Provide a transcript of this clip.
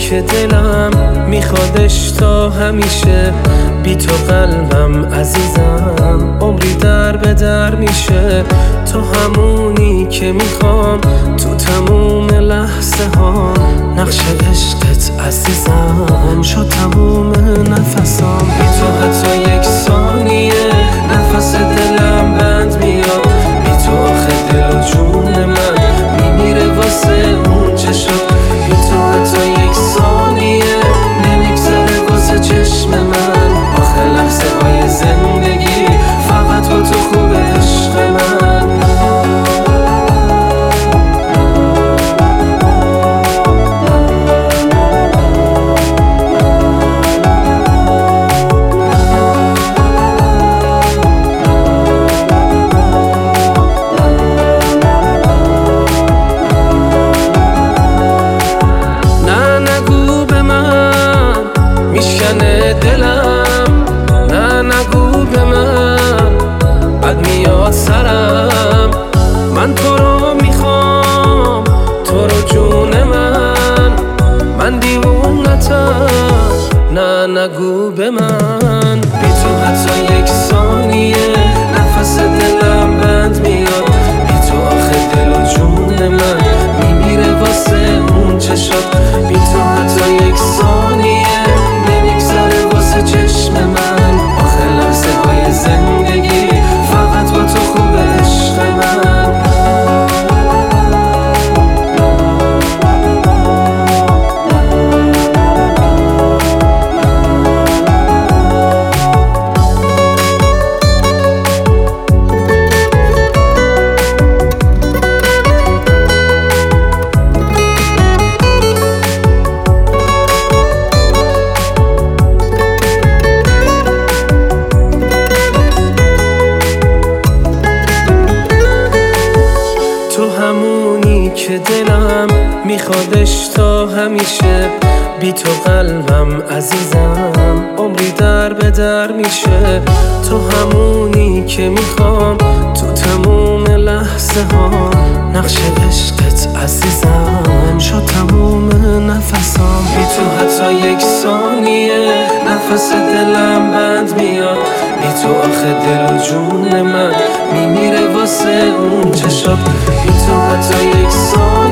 که دلم میخوادش تا همیشه، بی تو قلبم عزیزم عمری در به در میشه. تو همونی که میخوام تو تموم لحظه ها، نقش عشقت عزیزم شد تموم نفسام. بی تو حتی یک ثانیه نفس دلم بند میاد، بی تو آخه دل و جون من میمیره واسه اون چه شد. بی تو حتی یک ثانیه نمیگذره واسه چشم من، آخه لحظه های زندگی فقط با تو خوب عشق من. میشکنه دلم، نه نگو به من، بد میاد سرم. من تو رو میخوام، تو رو جون من دیوونتم، نه نگو به من. بی تو حتی یک ثانیه نفس دلم بند میاد، بی تو آخه دل و جون من میمیره واسه اون چه شد. بی تو حتی یک ثانیه چشم من، آخه لحظه های زندگی فقط با تو خوب عشق من. همونی که دلم میخوادش تا همیشه، بی تو قلبم عزیزم عمری در به در میشه. تو همونی که میخوام تو تموم لحظه ها، نقش عشقت عزیزم شد تموم نفسام. بی تو حتی یک ثانیه نفس دلم بند میاد، بی تو آخه دل و جون من میمیره واسه اون چه شد. بی تو حتی یک ثانیه